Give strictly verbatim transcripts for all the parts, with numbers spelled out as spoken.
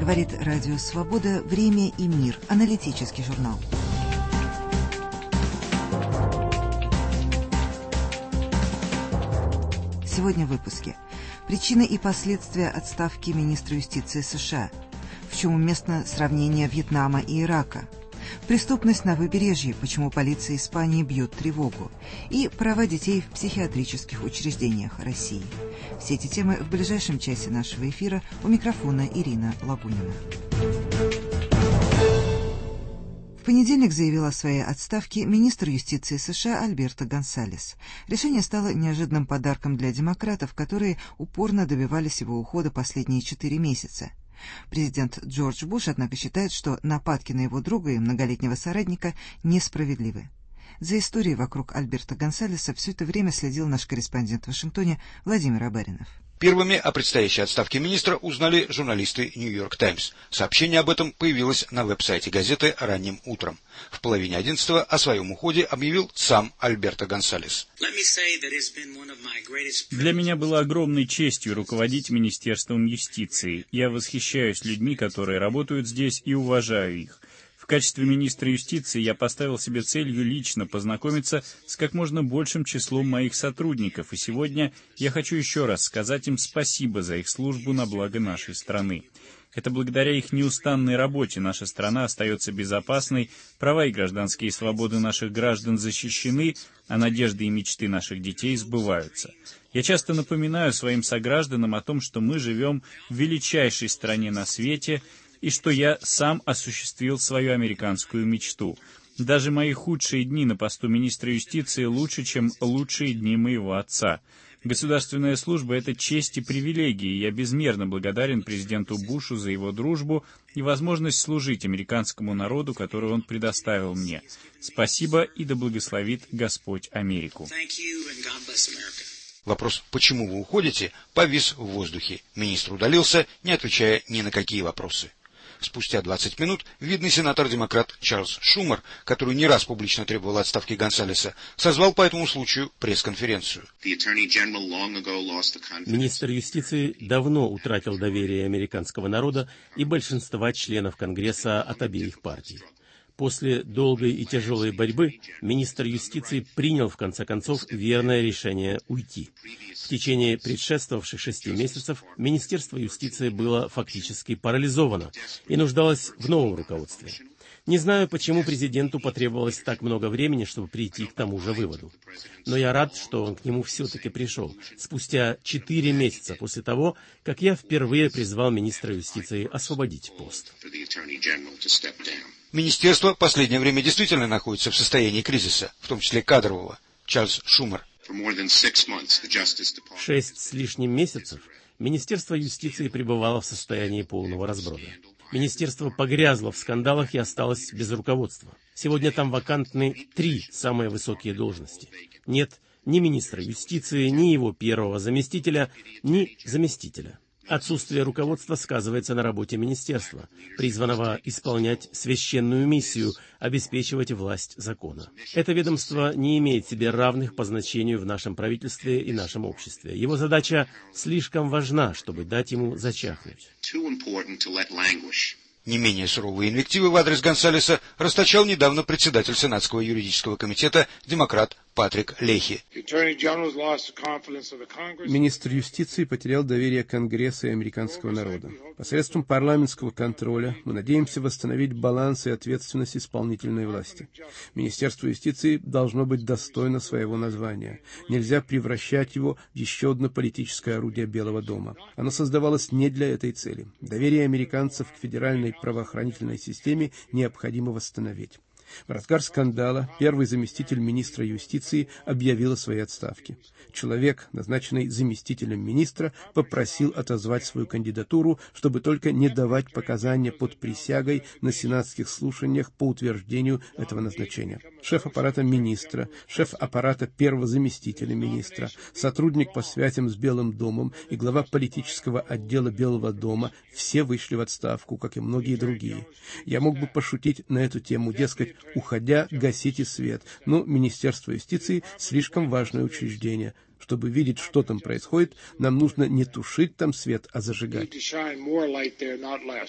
Говорит Радио Свобода, «Время и мир», аналитический журнал. Сегодня в выпуске. Причины и последствия отставки министра юстиции США. В чем уместно сравнение Вьетнама и Ирака. Преступность на побережье, почему полиция Испании бьет тревогу. И права детей в психиатрических учреждениях России. Все эти темы в ближайшем часе нашего эфира. У микрофона Ирина Лабунина. В понедельник заявил о своей отставке министр юстиции США Альберто Гонсалес. Решение стало неожиданным подарком для демократов, которые упорно добивались его ухода последние четыре месяца. Президент Джордж Буш, однако, считает, что нападки на его друга и многолетнего соратника несправедливы. За историей вокруг Альберто Гонсалеса все это время следил наш корреспондент в Вашингтоне Владимир Абаринов. Первыми о предстоящей отставке министра узнали журналисты «Нью-Йорк Таймс». Сообщение об этом появилось на веб-сайте газеты ранним утром. В половине одиннадцатого о своем уходе объявил сам Альберто Гонсалес. Для меня было огромной честью руководить Министерством юстиции. Я восхищаюсь людьми, которые работают здесь, и уважаю их. В качестве министра юстиции я поставил себе целью лично познакомиться с как можно большим числом моих сотрудников, и сегодня я хочу еще раз сказать им спасибо за их службу на благо нашей страны. Это благодаря их неустанной работе наша страна остается безопасной, права и гражданские свободы наших граждан защищены, а надежды и мечты наших детей сбываются. Я часто напоминаю своим согражданам о том, что мы живем в величайшей стране на свете, и что я сам осуществил свою американскую мечту. Даже мои худшие дни на посту министра юстиции лучше, чем лучшие дни моего отца. Государственная служба — это честь и привилегии, и я безмерно благодарен президенту Бушу за его дружбу и возможность служить американскому народу, который он предоставил мне. Спасибо, и да благословит Господь Америку. Вопрос «почему вы уходите?» повис в воздухе. Министр удалился, не отвечая ни на какие вопросы. Спустя двадцать минут видный сенатор-демократ Чарльз Шумер, который не раз публично требовал отставки Гонсалеса, созвал по этому случаю пресс-конференцию. Министр юстиции давно утратил доверие американского народа и большинства членов Конгресса от обеих партий. После долгой и тяжелой борьбы министр юстиции принял, в конце концов, верное решение уйти. В течение предшествовавших шести месяцев Министерство юстиции было фактически парализовано и нуждалось в новом руководстве. Не знаю, почему президенту потребовалось так много времени, чтобы прийти к тому же выводу. Но я рад, что он к нему все-таки пришел, спустя четыре месяца после того, как я впервые призвал министра юстиции освободить пост. Министерство в последнее время действительно находится в состоянии кризиса, в том числе кадрового. Чарльз Шумер. Шесть с лишним месяцев Министерство юстиции пребывало в состоянии полного разброда. Министерство погрязло в скандалах и осталось без руководства. Сегодня там вакантны три самые высокие должности. Нет ни министра юстиции, ни его первого заместителя, ни заместителя. Отсутствие руководства сказывается на работе министерства, призванного исполнять священную миссию, обеспечивать власть закона. Это ведомство не имеет себе равных по значению в нашем правительстве и нашем обществе. Его задача слишком важна, чтобы дать ему зачахнуть. Не менее суровые инвективы в адрес Гонсалеса расточал недавно председатель Сенатского юридического комитета демократ Патрик Лехи. Министр юстиции потерял доверие Конгресса и американского народа. Посредством парламентского контроля мы надеемся восстановить баланс и ответственность исполнительной власти. Министерство юстиции должно быть достойно своего названия. Нельзя превращать его в еще одно политическое орудие Белого дома. Оно создавалось не для этой цели. Доверие американцев к федеральной правоохранительной системе необходимо восстановить. В разгар скандала первый заместитель министра юстиции объявил о своей отставке. Человек, назначенный заместителем министра, попросил отозвать свою кандидатуру, чтобы только не давать показания под присягой на сенатских слушаниях по утверждению этого назначения. Шеф аппарата министра, шеф аппарата первого заместителя министра, сотрудник по связям с Белым домом и глава политического отдела Белого дома все вышли в отставку, как и многие другие. Я мог бы пошутить на эту тему, дескать, уходя, гасите свет, но Министерство юстиции слишком важное учреждение. Чтобы видеть, что там происходит, нам нужно не тушить там свет, а зажигать.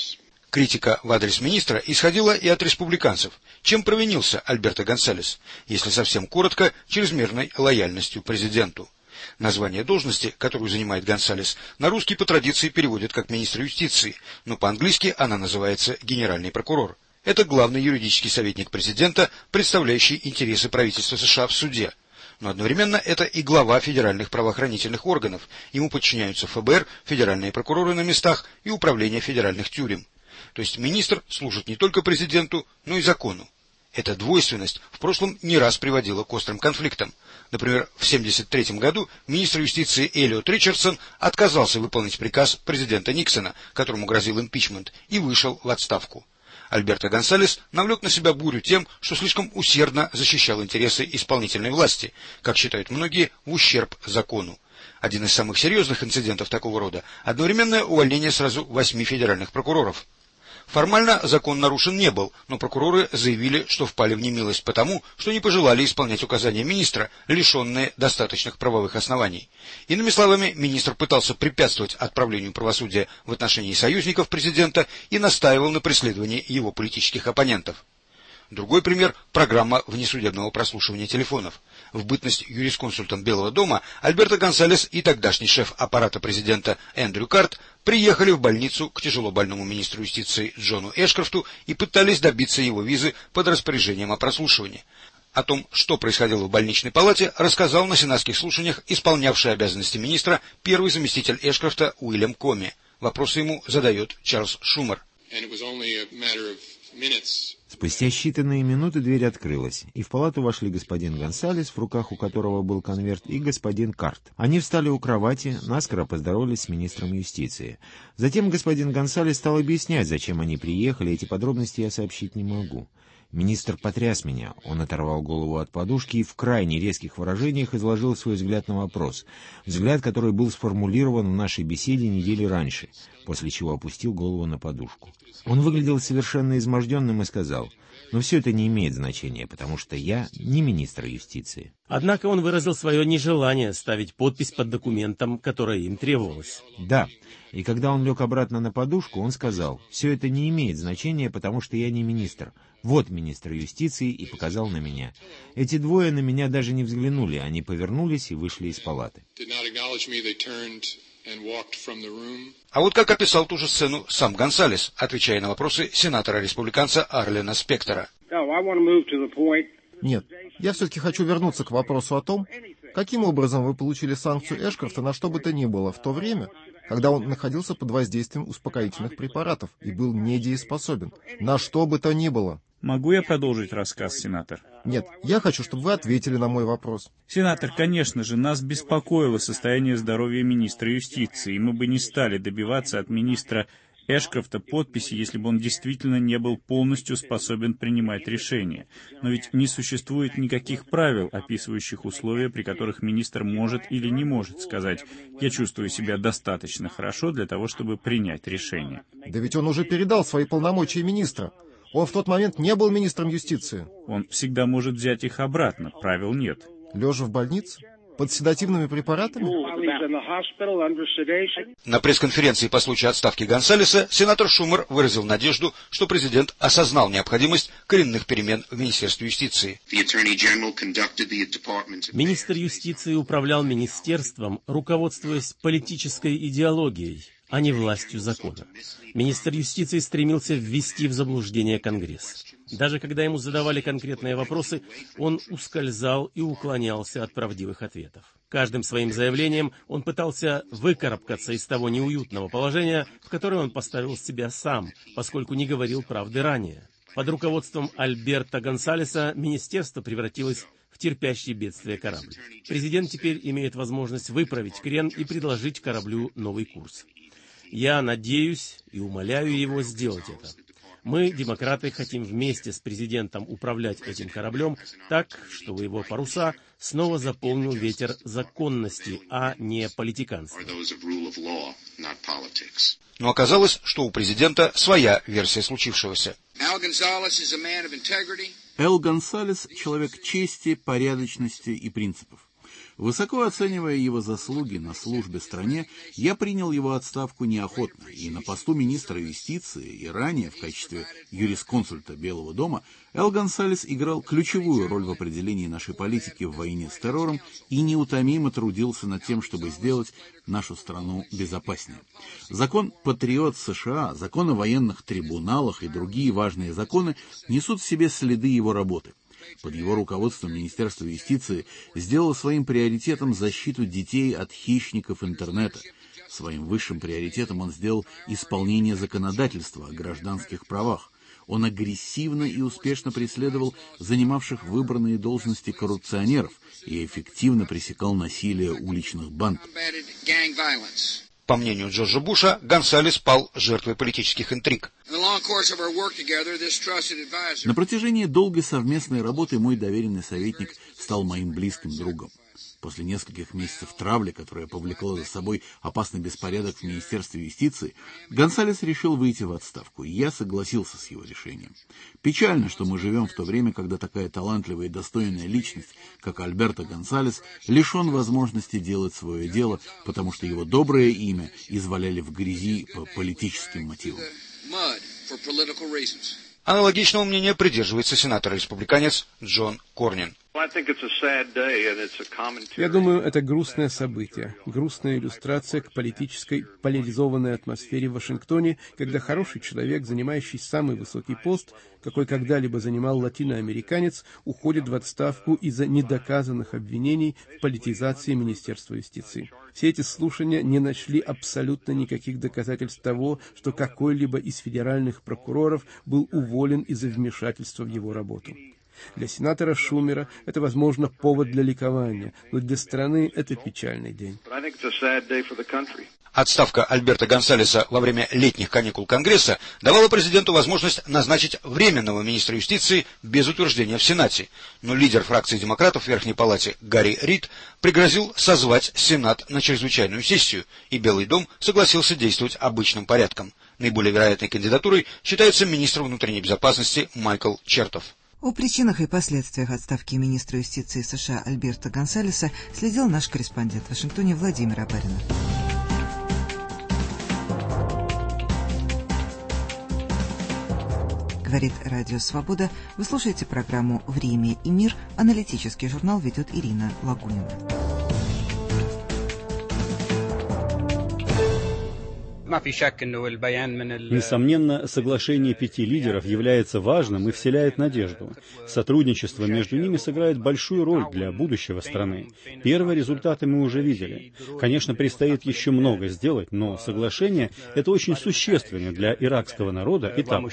Критика в адрес министра исходила и от республиканцев. Чем провинился Альберто Гонсалес, если совсем коротко, чрезмерной лояльностью президенту? Название должности, которую занимает Гонсалес, на русский по традиции переводят как министр юстиции, но по-английски она называется генеральный прокурор. Это главный юридический советник президента, представляющий интересы правительства США в суде. Но одновременно это и глава федеральных правоохранительных органов. Ему подчиняются эф бэ эр, федеральные прокуроры на местах и управление федеральных тюрем. То есть министр служит не только президенту, но и закону. Эта двойственность в прошлом не раз приводила к острым конфликтам. Например, в тысяча девятьсот семьдесят третьем году министр юстиции Эллиот Ричардсон отказался выполнить приказ президента Никсона, которому грозил импичмент, и вышел в отставку. Альберто Гонсалес навлек на себя бурю тем, что слишком усердно защищал интересы исполнительной власти, как считают многие, в ущерб закону. Один из самых серьезных инцидентов такого рода – одновременное увольнение сразу восьми федеральных прокуроров. Формально закон нарушен не был, но прокуроры заявили, что впали в немилость потому, что не пожелали исполнять указания министра, лишенные достаточных правовых оснований. Иными словами, министр пытался препятствовать отправлению правосудия в отношении союзников президента и настаивал на преследовании его политических оппонентов. Другой пример – программа внесудебного прослушивания телефонов. В бытность юрисконсультом Белого дома Альберто Гонсалес и тогдашний шеф аппарата президента Эндрю Карт приехали в больницу к тяжелобольному министру юстиции Джону Эшкрофту и пытались добиться его визы под распоряжением о прослушивании. О том, что происходило в больничной палате, рассказал на сенатских слушаниях исполнявший обязанности министра первый заместитель Эшкрофта Уильям Коми. Вопросы ему задает Чарльз Шумер. Спустя считанные минуты дверь открылась, и в палату вошли господин Гонсалес, в руках у которого был конверт, и господин Карт. Они встали у кровати, наскоро поздоровались с министром юстиции. Затем господин Гонсалес стал объяснять, зачем они приехали, эти подробности я сообщить не могу. Министр потряс меня, он оторвал голову от подушки и в крайне резких выражениях изложил свой взгляд на вопрос, взгляд, который был сформулирован в нашей беседе недели раньше, после чего опустил голову на подушку. Он выглядел совершенно изможденным и сказал: «Но все это не имеет значения, потому что я не министр юстиции». Однако он выразил свое нежелание ставить подпись под документом, которое им требовалось. Да, и когда он лег обратно на подушку, он сказал: «Все это не имеет значения, потому что я не министр. Вот министр юстиции», и показал на меня. Эти двое на меня даже не взглянули, они повернулись и вышли из палаты. А вот как описал ту же сцену сам Гонсалес, отвечая на вопросы сенатора-республиканца Арлена Спектора. Нет, я все-таки хочу вернуться к вопросу о том, каким образом вы получили санкцию Эшкрофта на что бы то ни было в то время, когда он находился под воздействием успокоительных препаратов и был недееспособен. На что бы то ни было. Могу я продолжить рассказ, сенатор? Нет, я хочу, чтобы вы ответили на мой вопрос. Сенатор, конечно же, нас беспокоило состояние здоровья министра юстиции, и мы бы не стали добиваться от министра Эшкрофта подписи, если бы он действительно не был полностью способен принимать решения. Но ведь не существует никаких правил, описывающих условия, при которых министр может или не может сказать: «Я чувствую себя достаточно хорошо для того, чтобы принять решение». Да ведь он уже передал свои полномочия министра. Он в тот момент не был министром юстиции. Он всегда может взять их обратно, правил нет. Лежа в больнице? Под седативными препаратами? На пресс-конференции по случаю отставки Гонсалеса сенатор Шумер выразил надежду, что президент осознал необходимость коренных перемен в Министерстве юстиции. Министр юстиции управлял министерством, руководствуясь политической идеологией, а не властью закона. Министр юстиции стремился ввести в заблуждение Конгресс. Даже когда ему задавали конкретные вопросы, он ускользал и уклонялся от правдивых ответов. Каждым своим заявлением он пытался выкарабкаться из того неуютного положения, в которое он поставил себя сам, поскольку не говорил правды ранее. Под руководством Альберто Гонсалеса министерство превратилось в терпящий бедствие корабль. Президент теперь имеет возможность выправить крен и предложить кораблю новый курс. Я надеюсь и умоляю его сделать это. Мы, демократы, хотим вместе с президентом управлять этим кораблем так, чтобы его паруса снова заполнил ветер законности, а не политиканства. Но оказалось, что у президента своя версия случившегося. Эл Гонсалес — человек чести, порядочности и принципов. Высоко оценивая его заслуги на службе стране, я принял его отставку неохотно, и на посту министра юстиции и ранее в качестве юрисконсульта Белого дома Эл Гонсалес играл ключевую роль в определении нашей политики в войне с террором и неутомимо трудился над тем, чтобы сделать нашу страну безопаснее. Закон «Патриот» США, закон о военных трибуналах и другие важные законы несут в себе следы его работы. Под его руководством Министерство юстиции сделало своим приоритетом защиту детей от хищников интернета. Своим высшим приоритетом он сделал исполнение законодательства о гражданских правах. Он агрессивно и успешно преследовал занимавших выбранные должности коррупционеров и эффективно пресекал насилие уличных банд. По мнению Джорджа Буша, Гонсалес пал жертвой политических интриг. На протяжении долгой совместной работы мой доверенный советник стал моим близким другом. После нескольких месяцев травли, которая повлекла за собой опасный беспорядок в Министерстве юстиции, Гонсалес решил выйти в отставку, и я согласился с его решением. Печально, что мы живем в то время, когда такая талантливая и достойная личность, как Альберто Гонсалес, лишен возможности делать свое дело, потому что его доброе имя изваляли в грязи по политическим мотивам. Аналогичного мнения придерживается сенатор-республиканец Джон Корнин. Я думаю, это грустное событие, грустная иллюстрация к политической поляризованной атмосфере в Вашингтоне, когда хороший человек, занимающий самый высокий пост, какой когда-либо занимал латиноамериканец, уходит в отставку из-за недоказанных обвинений в политизации Министерства юстиции. Все эти слушания не нашли абсолютно никаких доказательств того, что какой-либо из федеральных прокуроров был уволен из-за вмешательства в его работу. Для сенатора Шумера это, возможно, повод для ликования, но для страны это печальный день. Отставка Альберто Гонсалеса во время летних каникул Конгресса давала президенту возможность назначить временного министра юстиции без утверждения в Сенате. Но лидер фракции демократов в Верхней Палате Гарри Рид пригрозил созвать Сенат на чрезвычайную сессию, и Белый дом согласился действовать обычным порядком. Наиболее вероятной кандидатурой считается министр внутренней безопасности Майкл Чертов. О причинах и последствиях отставки министра юстиции США Альберто Гонсалеса следил наш корреспондент в Вашингтоне Владимир Абаринов. Говорит Радио Свобода. Вы слушаете программу «Время и мир». Аналитический журнал ведет Ирина Лагунина. Несомненно, соглашение пяти лидеров является важным и вселяет надежду. Сотрудничество между ними сыграет большую роль для будущего страны. Первые результаты мы уже видели. Конечно, предстоит еще много сделать, но соглашение – это очень существенно для иракского народа и там.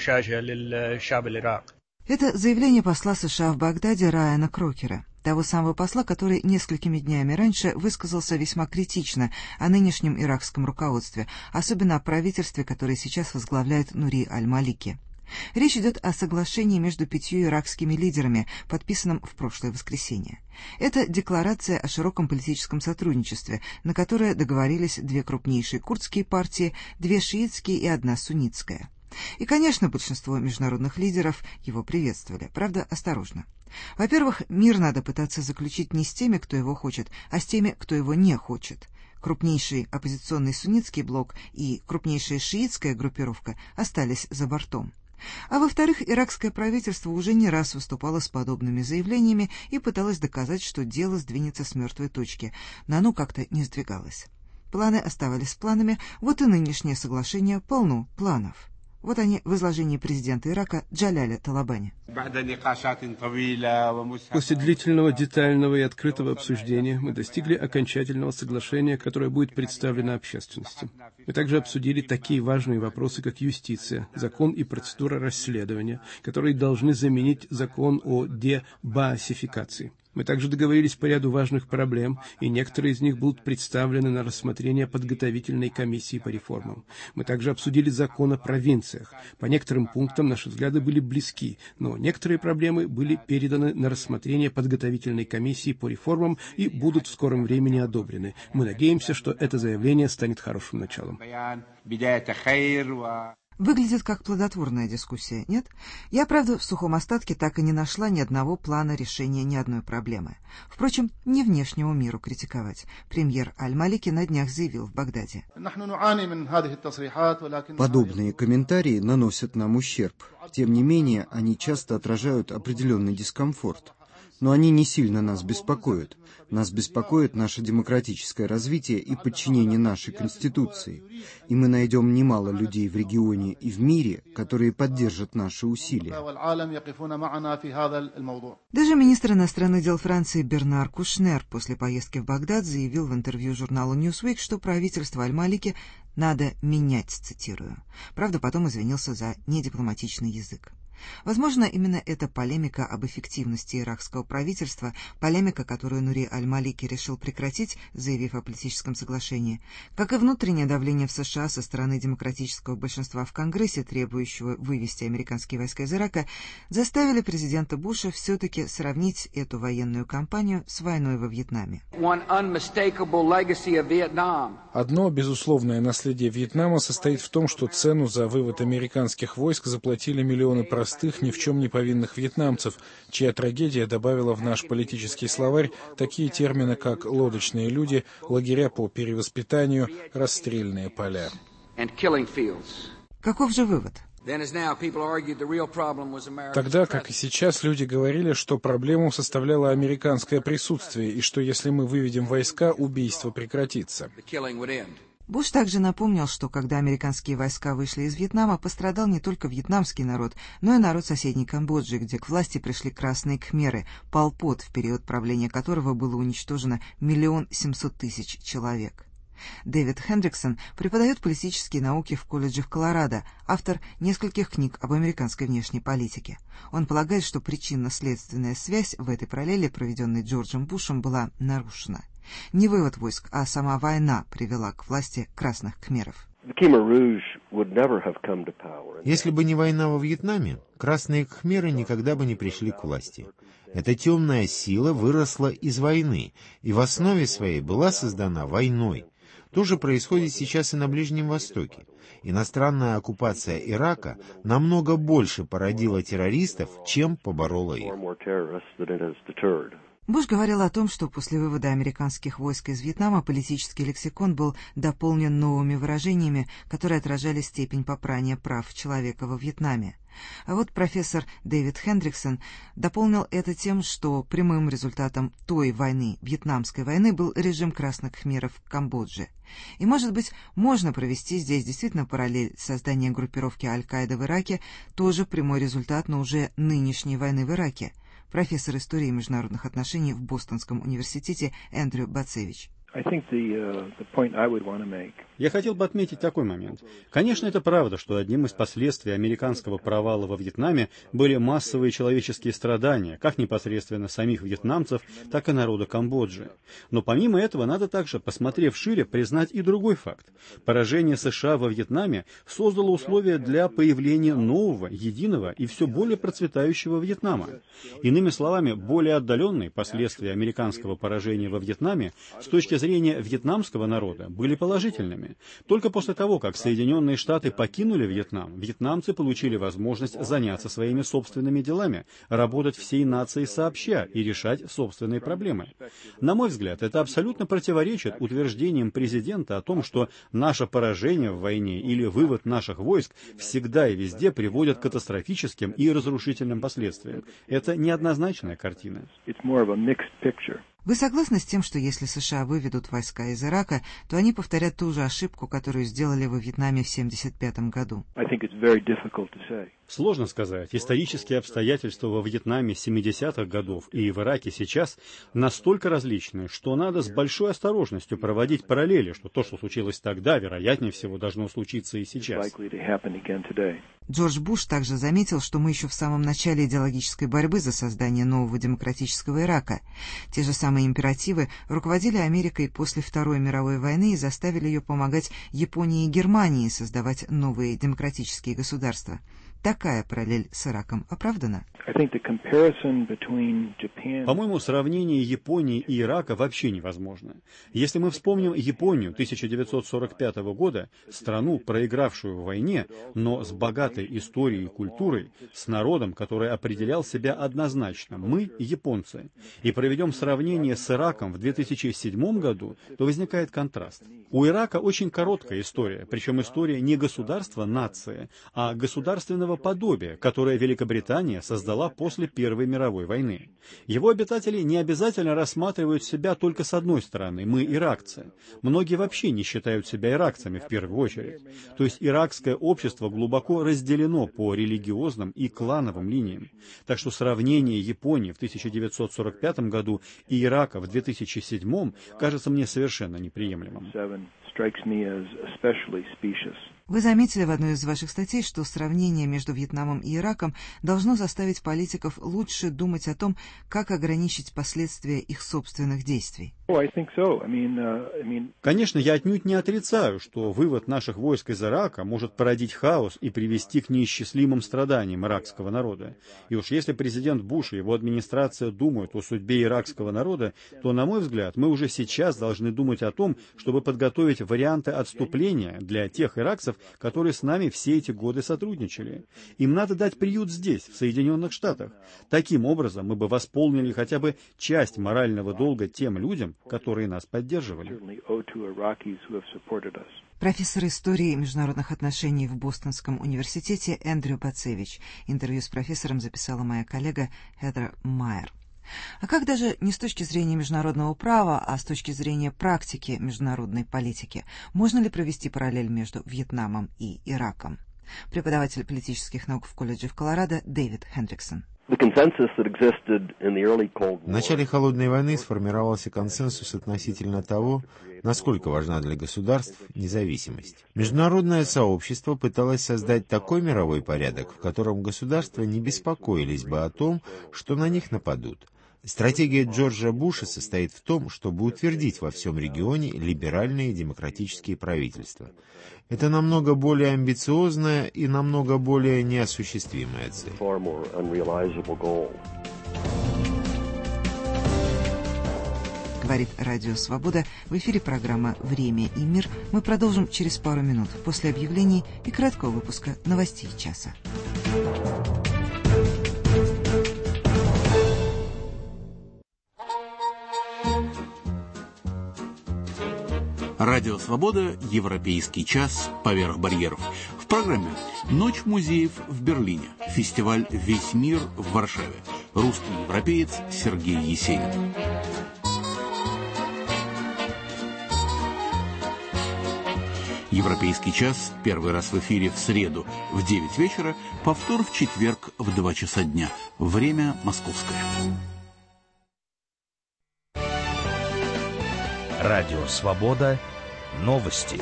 Это заявление посла США в Багдаде Райана Крокера, того самого посла, который несколькими днями раньше высказался весьма критично о нынешнем иракском руководстве, особенно о правительстве, которое сейчас возглавляет Нури аль-Малики. Речь идет о соглашении между пятью иракскими лидерами, подписанном в прошлое воскресенье. Это декларация о широком политическом сотрудничестве, на которое договорились две крупнейшие курдские партии, две шиитские и одна суннитская. И, конечно, большинство международных лидеров его приветствовали, правда, осторожно. Во-первых, мир надо пытаться заключить не с теми, кто его хочет, а с теми, кто его не хочет. Крупнейший оппозиционный суннитский блок и крупнейшая шиитская группировка остались за бортом. А во-вторых, иракское правительство уже не раз выступало с подобными заявлениями и пыталось доказать, что дело сдвинется с мертвой точки, но оно как-то не сдвигалось. Планы оставались планами, вот и нынешнее соглашение полно планов. Вот они в изложении президента Ирака Джаляля Талабани. После длительного, детального и открытого обсуждения мы достигли окончательного соглашения, которое будет представлено общественности. Мы также обсудили такие важные вопросы, как юстиция, закон и процедура расследования, которые должны заменить закон о дебаасификации. Мы также договорились по ряду важных проблем, и некоторые из них будут представлены на рассмотрение подготовительной комиссии по реформам. Мы также обсудили закон о провинциях. По некоторым пунктам наши взгляды были близки, но некоторые проблемы были переданы на рассмотрение подготовительной комиссии по реформам и будут в скором времени одобрены. Мы надеемся, что это заявление станет хорошим началом. Выглядит как плодотворная дискуссия, нет? Я, правда, в сухом остатке так и не нашла ни одного плана решения ни одной проблемы. Впрочем, не внешнему миру критиковать. Премьер Аль-Малики на днях заявил в Багдаде: подобные комментарии наносят нам ущерб. Тем не менее, они часто отражают определенный дискомфорт. Но они не сильно нас беспокоят. Нас беспокоит наше демократическое развитие и подчинение нашей Конституции. И мы найдем немало людей в регионе и в мире, которые поддержат наши усилия. Даже министр иностранных дел Франции Бернар Кушнер после поездки в Багдад заявил в интервью журналу Newsweek, что правительство Аль-Малики надо менять, цитирую. Правда, потом извинился за недипломатичный язык. Возможно, именно эта полемика об эффективности иракского правительства, полемика, которую Нури Аль-Малики решил прекратить, заявив о политическом соглашении, как и внутреннее давление в США со стороны демократического большинства в Конгрессе, требующего вывести американские войска из Ирака, заставили президента Буша все-таки сравнить эту военную кампанию с войной во Вьетнаме. Одно безусловное наследие Вьетнама состоит в том, что цену за вывод американских войск заплатили миллионы простых, ни в чем не повинных вьетнамцев, чья трагедия добавила в наш политический словарь такие термины, как «лодочные люди», «лагеря по перевоспитанию», «расстрельные поля». Каков же вывод? Тогда, как и сейчас, люди говорили, что проблему составляло американское присутствие, и что если мы выведем войска, убийство прекратится. Буш также напомнил, что когда американские войска вышли из Вьетнама, пострадал не только вьетнамский народ, но и народ соседней Камбоджи, где к власти пришли красные кхмеры, Пол Пот, в период правления которого было уничтожено миллион семьсот тысяч человек. Дэвид Хендриксон преподает политические науки в колледже в Колорадо, автор нескольких книг об американской внешней политике. Он полагает, что причинно-следственная связь в этой параллели, проведенной Джорджем Бушем, была нарушена. Не вывод войск, а сама война привела к власти красных кхмеров. Если бы не война во Вьетнаме, красные кхмеры никогда бы не пришли к власти. Эта темная сила выросла из войны и в основе своей была создана войной. То же происходит сейчас и на Ближнем Востоке. Иностранная оккупация Ирака намного больше породила террористов, чем поборола их. Буш говорил о том, что после вывода американских войск из Вьетнама политический лексикон был дополнен новыми выражениями, которые отражали степень попрания прав человека во Вьетнаме. А вот профессор Дэвид Хендриксон дополнил это тем, что прямым результатом той войны, Вьетнамской войны, был режим красных кхмеров в Камбодже. И, может быть, можно провести здесь действительно параллель создания группировки Аль-Каида в Ираке, тоже прямой результат, но уже нынешней войны в Ираке. Профессор истории международных отношений в Бостонском университете Эндрю Бацевич. Я хотел бы отметить такой момент. Конечно, это правда, что одним из последствий американского провала во Вьетнаме были массовые человеческие страдания, как непосредственно самих вьетнамцев, так и народа Камбоджи. Но помимо этого, надо также, посмотрев шире, признать и другой факт. Поражение США во Вьетнаме создало условия для появления нового, единого и все более процветающего Вьетнама. Иными словами, более отдаленные последствия американского поражения во Вьетнаме с точки зрения вьетнамского народа были положительными. Только после того, как Соединенные Штаты покинули Вьетнам, вьетнамцы получили возможность заняться своими собственными делами, работать всей нацией сообща и решать собственные проблемы. На мой взгляд, это абсолютно противоречит утверждениям президента о том, что наше поражение в войне или вывод наших войск всегда и везде приводят к катастрофическим и разрушительным последствиям. Это неоднозначная картина. Вы согласны с тем, что если США выведут войска из Ирака, то они повторят ту же ошибку, которую сделали во Вьетнаме в семьдесят пятом году? Сложно сказать. Исторические обстоятельства во Вьетнаме семидесятых годов и в Ираке сейчас настолько различны, что надо с большой осторожностью проводить параллели, что то, что случилось тогда, вероятнее всего, должно случиться и сейчас. Джордж Буш также заметил, что мы еще в самом начале идеологической борьбы за создание нового демократического Ирака. Те же самые императивы руководили Америкой после Второй мировой войны и заставили ее помогать Японии и Германии создавать новые демократические государства. Такая параллель с Ираком оправдана? По-моему, сравнение Японии и Ирака вообще невозможно. Если мы вспомним Японию тысяча девятьсот сорок пятого года, страну, проигравшую в войне, но с богатой историей и культурой, с народом, который определял себя однозначно, мы японцы, и проведем сравнение с Ираком в две тысячи седьмом году, то возникает контраст. У Ирака очень короткая история, причем история не государства-нации, а государственного подобия, которое Великобритания создала после Первой мировой войны. Его обитатели не обязательно рассматривают себя только с одной стороны, мы иракцы. Многие вообще не считают себя иракцами в первую очередь. То есть иракское общество глубоко разделено по религиозным и клановым линиям. Так что сравнение Японии в тысяча девятьсот сорок пятом году и Ирака в две тысячи седьмом кажется мне совершенно неприемлемым. Вы заметили в одной из ваших статей, что сравнение между Вьетнамом и Ираком должно заставить политиков лучше думать о том, как ограничить последствия их собственных действий. Конечно, я отнюдь не отрицаю, что вывод наших войск из Ирака может породить хаос и привести к неисчислимым страданиям иракского народа. И уж если президент Буш и его администрация думают о судьбе иракского народа, то, на мой взгляд, мы уже сейчас должны думать о том, чтобы подготовить варианты отступления для тех иракцев, которые с нами все эти годы сотрудничали. Им надо дать приют здесь, в Соединенных Штатах. Таким образом, мы бы восполнили хотя бы часть морального долга тем людям, которые нас поддерживали. Профессор истории международных отношений в Бостонском университете Эндрю Бацевич. Интервью с профессором записала моя коллега Хедер Майер. А как даже не с точки зрения международного права, а с точки зрения практики международной политики, можно ли провести параллель между Вьетнамом и Ираком? Преподаватель политических наук в колледже в Колорадо Дэвид Хендриксон. В начале Холодной войны сформировался консенсус относительно того, насколько важна для государств независимость. Международное сообщество пыталось создать такой мировой порядок, в котором государства не беспокоились бы о том, что на них нападут. Стратегия Джорджа Буша состоит в том, чтобы утвердить во всем регионе либеральные демократические правительства. Это намного более амбициозная и намного более неосуществимая цель. Говорит Радио Свобода. В эфире программа «Время и мир». Мы продолжим через пару минут после объявлений и краткого выпуска новостей часа. Радио «Свобода», Европейский час, поверх барьеров. В программе «Ночь музеев» в Берлине, фестиваль «Весь мир» в Варшаве. Русский европеец Сергей Есенин. Европейский час первый раз в эфире в среду в девять вечера, повтор в четверг в два часа дня. Время московское. Радио «Свобода». Новости.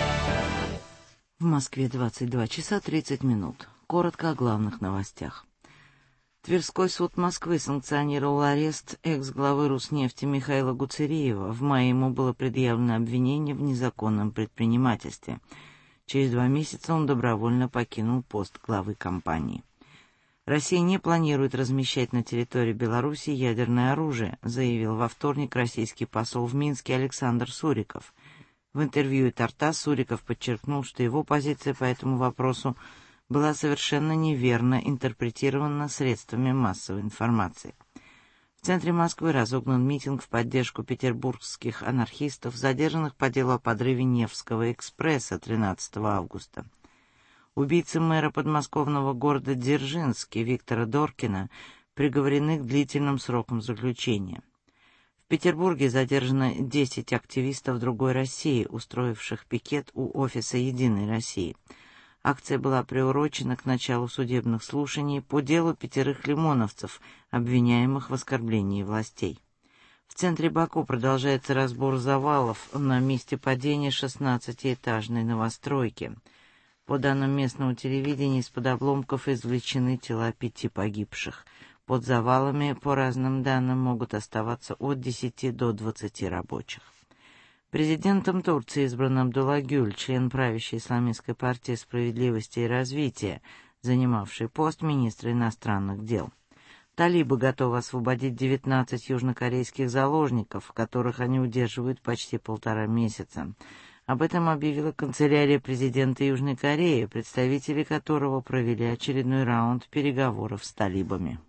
В Москве двадцать два часа тридцать минут. Коротко о главных новостях. Тверской суд Москвы санкционировал арест экс-главы Роснефти Михаила Гуцериева. В мае ему было предъявлено обвинение в незаконном предпринимательстве. Через два месяца он добровольно покинул пост главы компании. Россия не планирует размещать на территории Беларуси ядерное оружие, заявил во вторник российский посол в Минске Александр Суриков. В интервью «Тартас» Суриков подчеркнул, что его позиция по этому вопросу была совершенно неверно интерпретирована средствами массовой информации. В центре Москвы разогнан митинг в поддержку петербургских анархистов, задержанных по делу о подрыве Невского экспресса тринадцатого августа. Убийцы мэра подмосковного города Дзержинский Виктора Доркина приговорены к длительным срокам заключения. В Петербурге задержано десять активистов другой России, устроивших пикет у офиса «Единой России». Акция была приурочена к началу судебных слушаний по делу пятерых лимоновцев, обвиняемых в оскорблении властей. В центре Баку продолжается разбор завалов на месте падения шестнадцатиэтажной новостройки. По данным местного телевидения, из-под обломков извлечены тела пяти погибших. Под завалами, по разным данным, могут оставаться от десяти до двадцати рабочих. Президентом Турции избран Абдулла Гюль, член правящей исламистской партии «Справедливости и развития», занимавший пост министра иностранных дел. Талибы готовы освободить девятнадцать южнокорейских заложников, которых они удерживают почти полтора месяца. Об этом объявила канцелярия президента Южной Кореи, представители которого провели очередной раунд переговоров с талибами.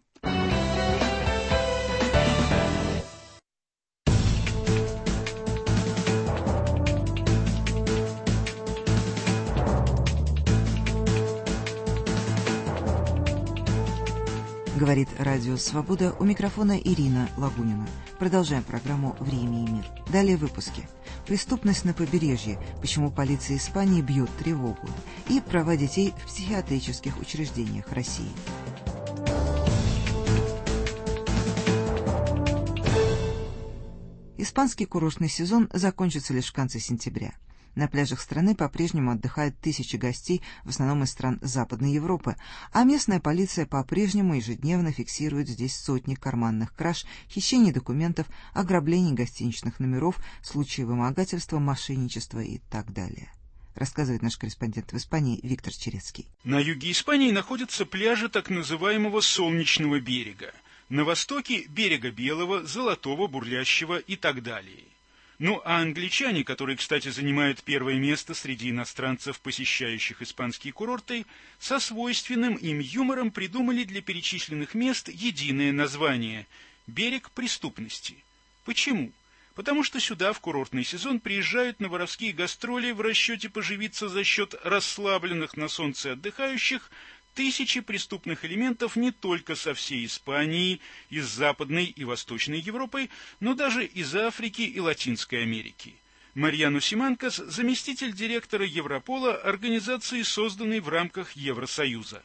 Говорит Радио Свобода, у микрофона Ирина Лагунина. Продолжаем программу «Время и мир». Далее выпуски. Преступность на побережье, почему полиция Испании бьет тревогу, и права детей в психиатрических учреждениях России. Испанский курортный сезон закончится лишь в конце сентября. На пляжах страны по-прежнему отдыхают тысячи гостей, в основном из стран Западной Европы, а местная полиция по-прежнему ежедневно фиксирует здесь сотни карманных краж, хищений документов, ограблений гостиничных номеров, случаи вымогательства, мошенничества и так далее. Рассказывает наш корреспондент в Испании Виктор Черецкий. На юге Испании находятся пляжи так называемого Солнечного берега. На востоке – берега Белого, Золотого, Бурлящего и так далее. Ну а англичане, которые, кстати, занимают первое место среди иностранцев, посещающих испанские курорты, со свойственным им юмором придумали для перечисленных мест единое название – «Берег преступности». Почему? Потому что сюда в курортный сезон приезжают на воровские гастроли в расчете поживиться за счет расслабленных на солнце отдыхающих тысячи преступных элементов не только со всей Испании, из Западной и Восточной Европы, но даже из Африки и Латинской Америки. Марьяну Симанкас, заместитель директора Европола, организации, созданной в рамках Евросоюза.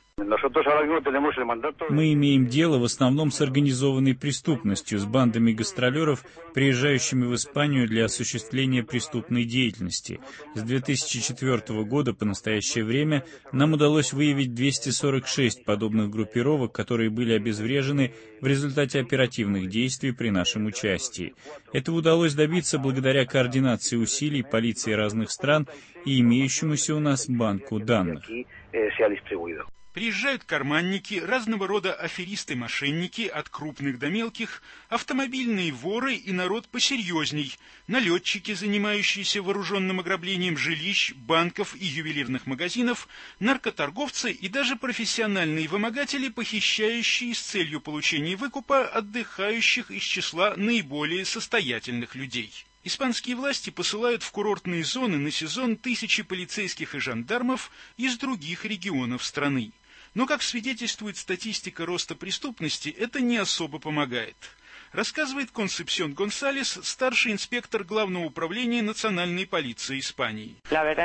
Мы имеем дело в основном с организованной преступностью, с бандами гастролеров, приезжающими в Испанию для осуществления преступной деятельности. С две тысячи четвёртого года по настоящее время нам удалось выявить двести сорок шесть подобных группировок, которые были обезврежены в результате оперативных действий при нашем участии. Этого удалось добиться благодаря координации усилий полиции разных стран и имеющемуся у нас банку данных. Приезжают карманники, разного рода аферисты-мошенники, от крупных до мелких, автомобильные воры и народ посерьезней, налетчики, занимающиеся вооруженным ограблением жилищ, банков и ювелирных магазинов, наркоторговцы и даже профессиональные вымогатели, похищающие с целью получения выкупа отдыхающих из числа наиболее состоятельных людей. Испанские власти посылают в курортные зоны на сезон тысячи полицейских и жандармов из других регионов страны. Но, как свидетельствует статистика роста преступности, это не особо помогает. Рассказывает Консепсион Гонсалес, старший инспектор Главного управления национальной полиции Испании.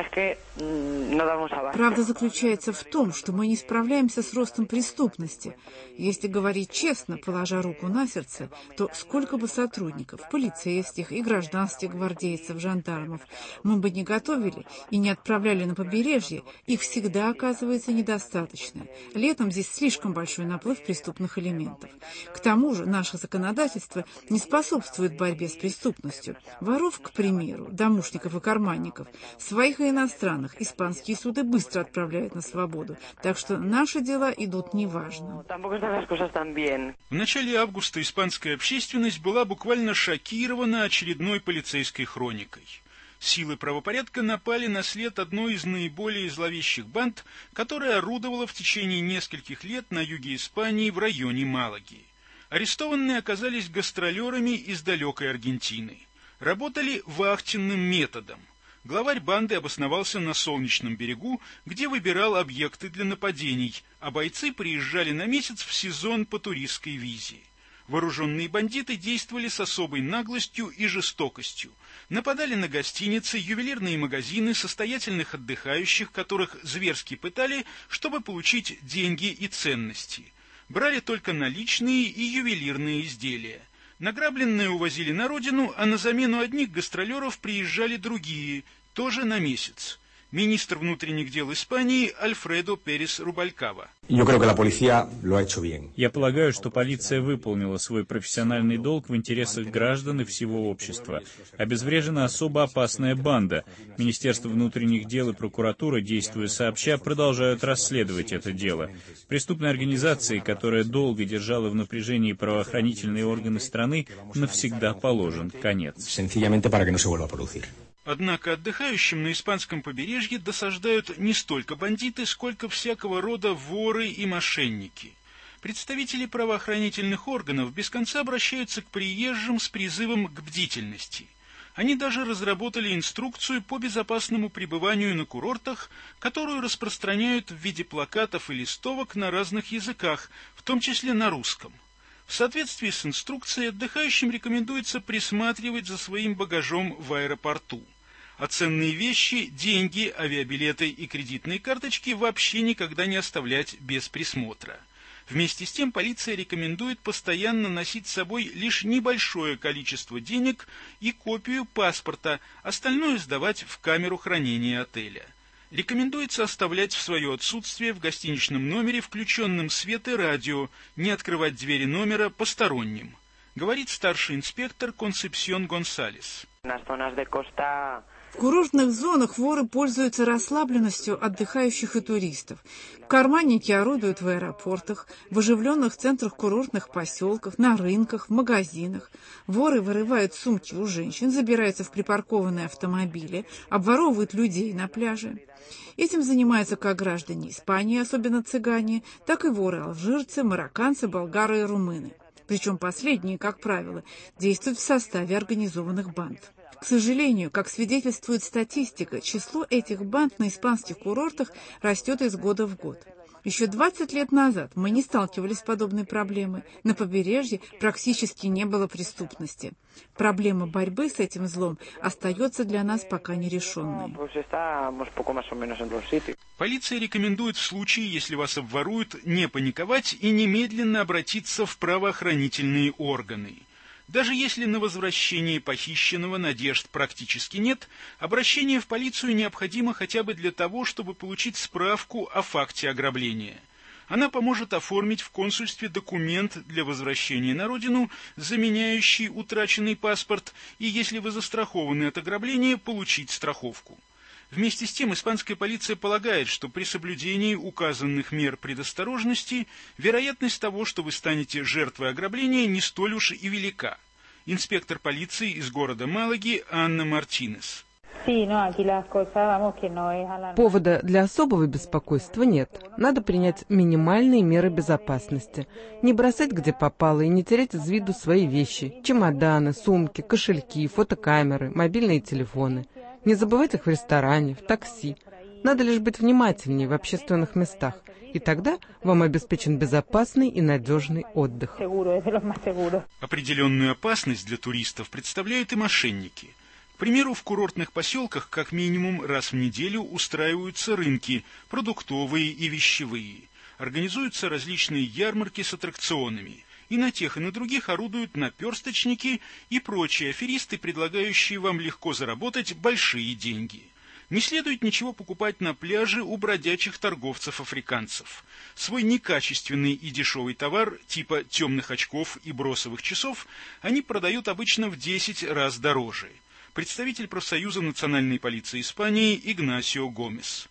Правда заключается в том, что мы не справляемся с ростом преступности. Если говорить честно, положа руку на сердце, то сколько бы сотрудников, полицейских и гражданских гвардейцев, жандармов мы бы не готовили и не отправляли на побережье, их всегда оказывается недостаточно. Летом здесь слишком большой наплыв преступных элементов. К тому же наше законодательство не способствует борьбе с преступностью. Воров, к примеру, домушников и карманников, своих и иностранных, испанские суды быстро отправляют на свободу, так что наши дела идут неважно. В начале августа испанская общественность была буквально шокирована очередной полицейской хроникой. Силы правопорядка напали на след одной из наиболее зловещих банд, которая орудовала в течение нескольких лет на юге Испании в районе Малаги. Арестованные оказались гастролерами из далекой Аргентины. Работали вахтенным методом. Главарь банды обосновался на Солнечном берегу, где выбирал объекты для нападений, а бойцы приезжали на месяц в сезон по туристской визе. Вооруженные бандиты действовали с особой наглостью и жестокостью. Нападали на гостиницы, ювелирные магазины, состоятельных отдыхающих, которых зверски пытали, чтобы получить деньги и ценности. Брали только наличные и ювелирные изделия. Награбленное увозили на родину, а на замену одних гастролеров приезжали другие, тоже на месяц. Министр внутренних дел Испании Альфредо Перес Рубалькава. Я полагаю, что полиция выполнила свой профессиональный долг в интересах граждан и всего общества. Обезврежена особо опасная банда. Министерство внутренних дел и прокуратура, действуя сообща, продолжают расследовать это дело. Преступной организации, которая долго держала в напряжении правоохранительные органы страны, навсегда положен конец. Однако отдыхающим на испанском побережье досаждают не столько бандиты, сколько всякого рода воры и мошенники. Представители правоохранительных органов без конца обращаются к приезжим с призывом к бдительности. Они даже разработали инструкцию по безопасному пребыванию на курортах, которую распространяют в виде плакатов и листовок на разных языках, в том числе на русском. В соответствии с инструкцией отдыхающим рекомендуется присматривать за своим багажом в аэропорту. А ценные вещи, деньги, авиабилеты и кредитные карточки вообще никогда не оставлять без присмотра. Вместе с тем полиция рекомендует постоянно носить с собой лишь небольшое количество денег и копию паспорта, остальное сдавать в камеру хранения отеля. Рекомендуется оставлять в свое отсутствие в гостиничном номере включенным свет и радио, не открывать двери номера посторонним, говорит старший инспектор Консепсьон Гонсалес. В курортных зонах воры пользуются расслабленностью отдыхающих и туристов. Карманники орудуют в аэропортах, в оживленных центрах курортных поселков, на рынках, в магазинах. Воры вырывают сумки у женщин, забираются в припаркованные автомобили, обворовывают людей на пляже. Этим занимаются как граждане Испании, особенно цыгане, так и воры-алжирцы, марокканцы, болгары и румыны. Причем последние, как правило, действуют в составе организованных банд. К сожалению, как свидетельствует статистика, число этих банд на испанских курортах растет из года в год. Еще двадцать лет назад мы не сталкивались с подобной проблемой. На побережье практически не было преступности. Проблема борьбы с этим злом остается для нас пока нерешенной. Полиция рекомендует в случае, если вас обворуют, не паниковать и немедленно обратиться в правоохранительные органы. Даже если на возвращение похищенного надежд практически нет, обращение в полицию необходимо хотя бы для того, чтобы получить справку о факте ограбления. Она поможет оформить в консульстве документ для возвращения на родину, заменяющий утраченный паспорт, и, если вы застрахованы от ограбления, получить страховку. Вместе с тем, испанская полиция полагает, что при соблюдении указанных мер предосторожности вероятность того, что вы станете жертвой ограбления, не столь уж и велика. Инспектор полиции из города Малаги Анна Мартинес. Повода для особого беспокойства нет. Надо принять минимальные меры безопасности. Не бросать где попало и не терять из виду свои вещи. Чемоданы, сумки, кошельки, фотокамеры, мобильные телефоны. Не забывать их в ресторане, в такси. Надо лишь быть внимательнее в общественных местах. И тогда вам обеспечен безопасный и надежный отдых. Определенную опасность для туристов представляют и мошенники. К примеру, в курортных поселках как минимум раз в неделю устраиваются рынки, продуктовые и вещевые. Организуются различные ярмарки с аттракционами. И на тех, и на других орудуют наперсточники и прочие аферисты, предлагающие вам легко заработать большие деньги. Не следует ничего покупать на пляже у бродячих торговцев-африканцев. Свой некачественный и дешевый товар, типа темных очков и бросовых часов, они продают обычно в десять раз дороже. Представитель профсоюза национальной полиции Испании Игнасио Гомес.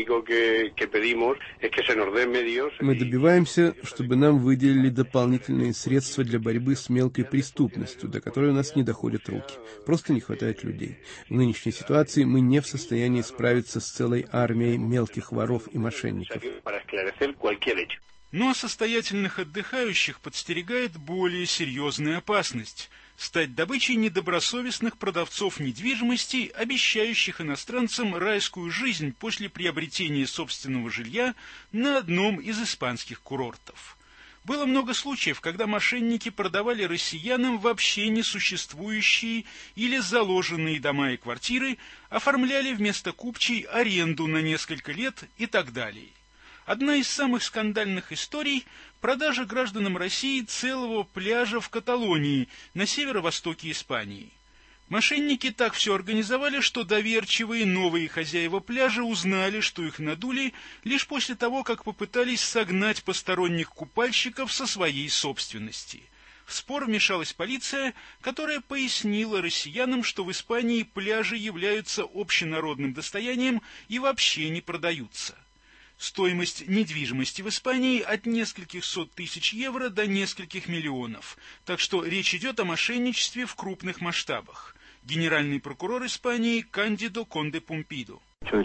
Мы добиваемся, чтобы нам выделили дополнительные средства для борьбы с мелкой преступностью, до которой у нас не доходят руки. Просто не хватает людей. В нынешней ситуации мы не в состоянии справиться с целой армией мелких воров и мошенников. Ну а состоятельных отдыхающих подстерегает более серьезная опасность – стать добычей недобросовестных продавцов недвижимости, обещающих иностранцам райскую жизнь после приобретения собственного жилья на одном из испанских курортов. Было много случаев, когда мошенники продавали россиянам вообще несуществующие или заложенные дома и квартиры, оформляли вместо купчей аренду на несколько лет и так далее. Одна из самых скандальных историй – продажа гражданам России целого пляжа в Каталонии, на северо-востоке Испании. Мошенники так все организовали, что доверчивые новые хозяева пляжа узнали, что их надули, лишь после того, как попытались согнать посторонних купальщиков со своей собственности. В спор вмешалась полиция, которая пояснила россиянам, что в Испании пляжи являются общенародным достоянием и вообще не продаются. Стоимость недвижимости в Испании от нескольких сот тысяч евро до нескольких миллионов, так что речь идет о мошенничестве в крупных масштабах. Генеральный прокурор Испании Кандидо Конде Пумпидо.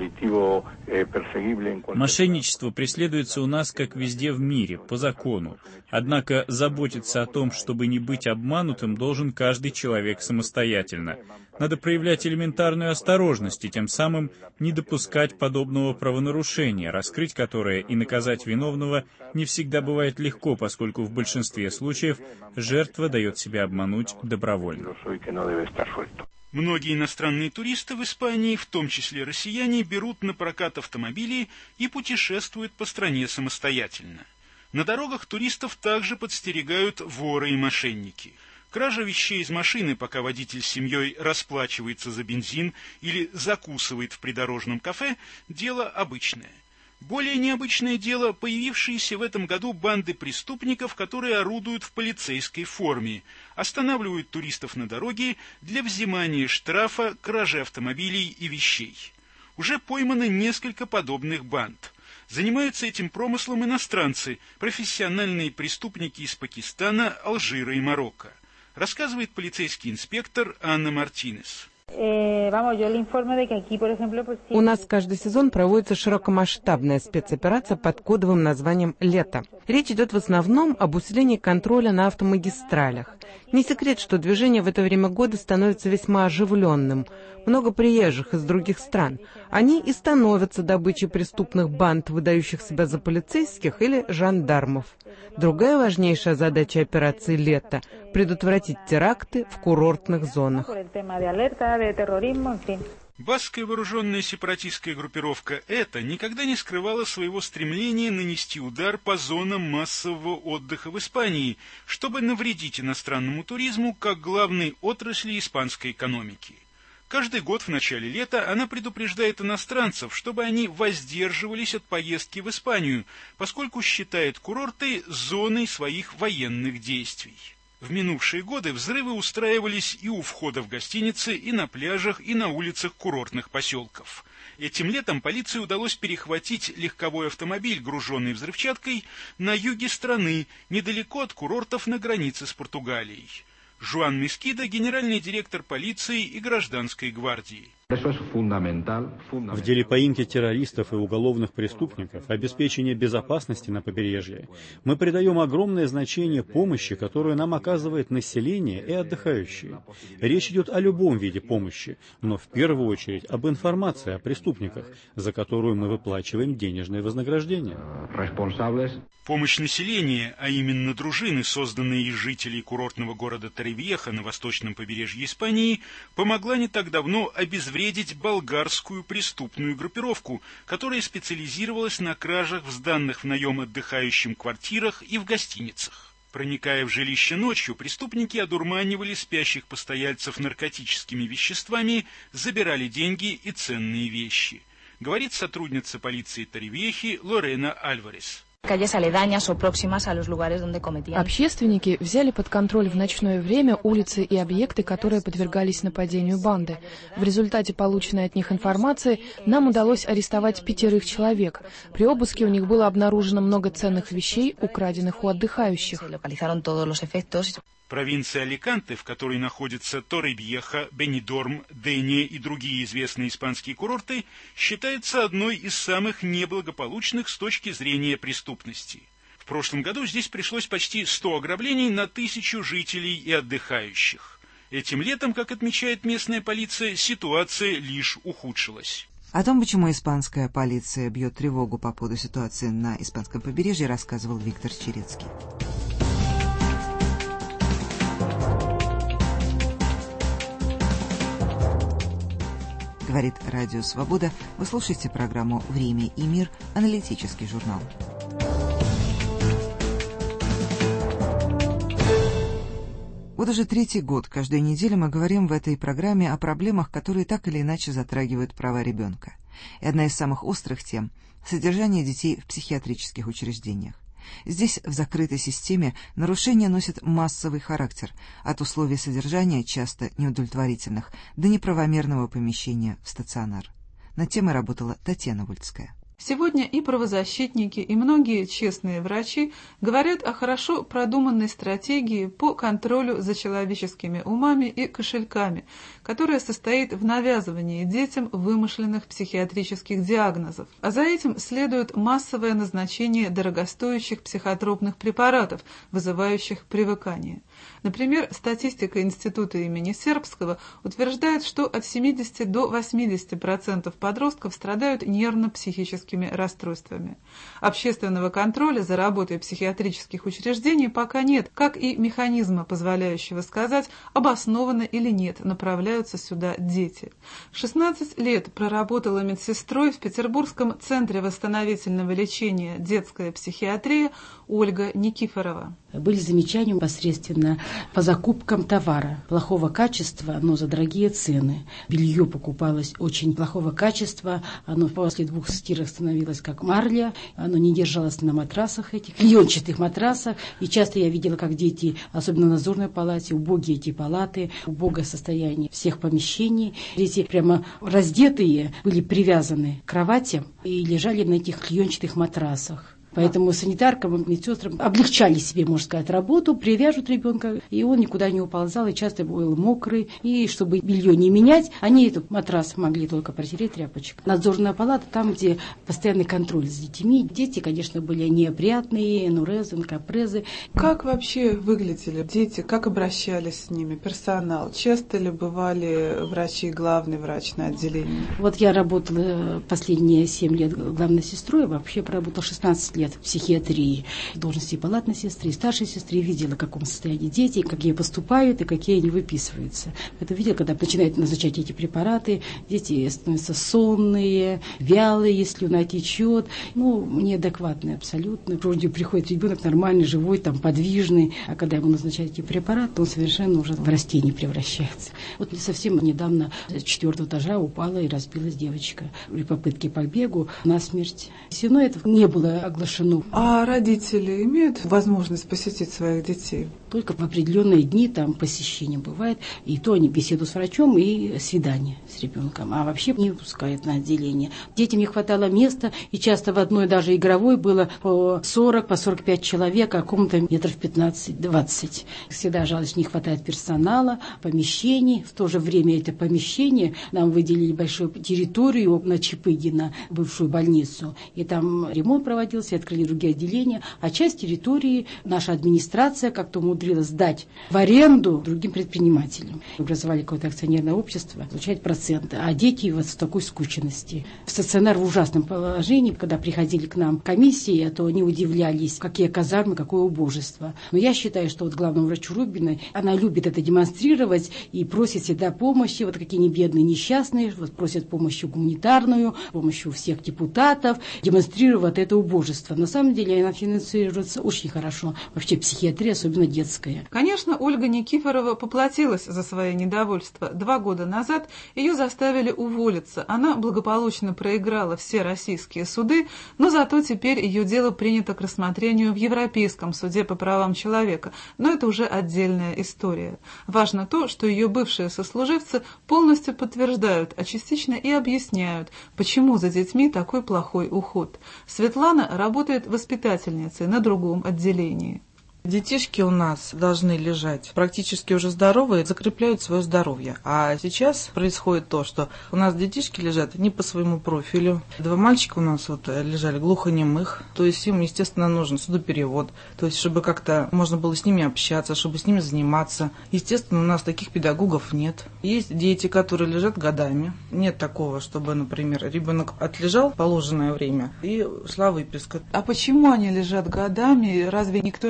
Мошенничество преследуется у нас, как везде в мире, по закону. Однако заботиться о том, чтобы не быть обманутым, должен каждый человек самостоятельно. Надо проявлять элементарную осторожность и тем самым не допускать подобного правонарушения, раскрыть которое и наказать виновного не всегда бывает легко, поскольку в большинстве случаев жертва дает себя обмануть добровольно. Многие иностранные туристы в Испании, в том числе россияне, берут на прокат автомобили и путешествуют по стране самостоятельно. На дорогах туристов также подстерегают воры и мошенники. Кража вещей из машины, пока водитель с семьей расплачивается за бензин или закусывает в придорожном кафе, дело обычное. Более необычное дело — появившиеся в этом году банды преступников, которые орудуют в полицейской форме, останавливают туристов на дороге для взимания штрафа, кражи автомобилей и вещей. Уже поймано несколько подобных банд. Занимаются этим промыслом иностранцы, профессиональные преступники из Пакистана, Алжира и Марокко, рассказывает полицейский инспектор Анна Мартинес. У нас каждый сезон проводится широкомасштабная спецоперация под кодовым названием «Лето». Речь идет в основном об усилении контроля на автомагистралях. Не секрет, что движение в это время года становится весьма оживленным. Много приезжих из других стран. Они и становятся добычей преступных банд, выдающих себя за полицейских или жандармов. Другая важнейшая задача операции «Лето» — предотвратить теракты в курортных зонах. Баскская вооруженная сепаратистская группировка «ЭТА» никогда не скрывала своего стремления нанести удар по зонам массового отдыха в Испании, чтобы навредить иностранному туризму как главной отрасли испанской экономики. Каждый год в начале лета она предупреждает иностранцев, чтобы они воздерживались от поездки в Испанию, поскольку считает курорты зоной своих военных действий. В минувшие годы взрывы устраивались и у входа в гостиницы, и на пляжах, и на улицах курортных поселков. Этим летом полиции удалось перехватить легковой автомобиль, груженный взрывчаткой, на юге страны, недалеко от курортов на границе с Португалией. Жуан Мескида, генеральный директор полиции и гражданской гвардии. В деле поимки террористов и уголовных преступников, обеспечения безопасности на побережье, мы придаем огромное значение помощи, которую нам оказывает население и отдыхающие. Речь идет о любом виде помощи, но в первую очередь об информации о преступниках, за которую мы выплачиваем денежное вознаграждение. Помощь населения, а именно дружины, созданные из жителей курортного города Торревьеха на восточном побережье Испании, помогла не так давно обезвредить болгарскую преступную группировку, которая специализировалась на кражах в сданных в наем отдыхающим квартирах и в гостиницах. Проникая в жилище ночью, преступники одурманивали спящих постояльцев наркотическими веществами, забирали деньги и ценные вещи, говорит сотрудница полиции Торревьехи Лорена Альварес. Общественники взяли под контроль в ночное время улицы и объекты, которые подвергались нападению банды. В результате полученной от них информации нам удалось арестовать пятерых человек. При обыске у них было обнаружено много ценных вещей, украденных у отдыхающих. Провинция Аликанте, в которой находятся Торревьеха, Бенидорм, Дения и другие известные испанские курорты, считается одной из самых неблагополучных с точки зрения преступности. В прошлом году здесь пришлось почти сто ограблений на тысячу жителей и отдыхающих. Этим летом, как отмечает местная полиция, ситуация лишь ухудшилась. О том, почему испанская полиция бьет тревогу по поводу ситуации на испанском побережье, рассказывал Виктор Черецкий. Говорит Радио Свобода. Вы слушаете программу «Время и мир», аналитический журнал. Вот уже третий год, каждую неделю мы говорим в этой программе о проблемах, которые так или иначе затрагивают права ребенка. И одна из самых острых тем – содержание детей в психиатрических учреждениях. Здесь, в закрытой системе, нарушения носят массовый характер, от условий содержания, часто неудовлетворительных, до неправомерного помещения в стационар. Над темой работала Татьяна Вольская. Сегодня и правозащитники, и многие честные врачи говорят о хорошо продуманной стратегии по контролю за человеческими умами и кошельками, которая состоит в навязывании детям вымышленных психиатрических диагнозов. А за этим следует массовое назначение дорогостоящих психотропных препаратов, вызывающих привыкание. Например, статистика Института имени Сербского утверждает, что от семидесяти до восьмидесяти процентов подростков страдают нервно-психическими расстройствами. Общественного контроля за работой психиатрических учреждений пока нет, как и механизма, позволяющего сказать, обоснованно или нет направляются сюда дети. шестнадцать лет проработала медсестрой в Петербургском центре восстановительного лечения «Детская психиатрия» Ольга Никифорова. Были замечания непосредственно по закупкам товара плохого качества, но за дорогие цены. Белье покупалось очень плохого качества, оно после двух стирок становилось как марля, оно не держалось на матрасах этих, клеенчатых матрасах. И часто я видела, как дети, особенно в надзорной палате, убогие эти палаты, убогое состояние всех помещений. Дети прямо раздетые были привязаны к кроватям и лежали на этих клеенчатых матрасах. Поэтому санитаркам, медсестрам облегчали себе, можно сказать, работу, привяжут ребенка, и он никуда не уползал, и часто был мокрый. И чтобы белье не менять, они этот матрас могли только протереть тряпочкой. Надзорная палата, там, где постоянный контроль за детьми. Дети, конечно, были неопрятные, энурезы, капрезы. Как вообще выглядели дети, как обращались с ними, персонал? Часто ли бывали врачи, главный врач на отделении? Вот я работала последние семь лет главной сестрой, вообще проработала шестнадцать лет в психиатрии, в должности палатной сестры, старшей сестры, видела, в каком состоянии дети, какие поступают и какие не выписываются. Это видела, когда начинают назначать эти препараты, дети становятся сонные, вялые, если слюна течет, ну, неадекватные абсолютно. Вроде приходит ребенок нормальный, живой, там, подвижный, а когда ему назначают эти препараты, он совершенно уже в растение превращается. Вот совсем недавно с четвертого этажа упала и разбилась девочка при попытке побегу насмерть. Все равно это не было оглашено. А родители имеют возможность посетить своих детей? Только в определенные дни там посещение бывает, и то они беседуют с врачом и свидание с ребенком, а вообще не пускают на отделение. Детям не хватало места, и часто в одной даже игровой было по сорок, по сорок пять человек, а комната метров пятнадцать-двадцать. Всегда жалость, не хватает персонала, помещений. В то же время это помещение нам выделили большую территорию на Чапыгина, бывшую больницу, и там ремонт проводился, открыли другие отделения, а часть территории наша администрация как-то умудрилась сдать в аренду другим предпринимателям. Образовали какое-то акционерное общество, получать проценты, а дети вот в такой скученности. Стационар в ужасном положении, когда приходили к нам комиссии, то они удивлялись, какие казармы, какое убожество. Но я считаю, что вот главному врачу Рубиной, она любит это демонстрировать и просит всегда помощи, вот какие они бедные, несчастные, вот просят помощи гуманитарную, помощи у всех депутатов, демонстрирует это убожество. На самом деле она финансируется очень хорошо. Вообще психиатрия, особенно детская. Конечно, Ольга Никифорова поплатилась за свое недовольство. Два года назад ее заставили уволиться. Она благополучно проиграла все российские суды, но зато теперь ее дело принято к рассмотрению в Европейском суде по правам человека. Но это уже отдельная история. Важно то, что ее бывшие сослуживцы полностью подтверждают, а частично и объясняют, почему за детьми такой плохой уход. Светлана работает воспитательницей на другом отделении. Детишки у нас должны лежать практически уже здоровые, закрепляют свое здоровье. А сейчас происходит то, что у нас детишки лежат не по своему профилю. Два мальчика у нас вот лежали глухонемых, то есть им, естественно, нужен судоперевод, то есть чтобы как-то можно было с ними общаться, чтобы с ними заниматься. Естественно, у нас таких педагогов нет. Есть дети, которые лежат годами. Нет такого, чтобы, например, ребенок отлежал положенное время и шла выписка. А почему они лежат годами? Разве никто не интересуется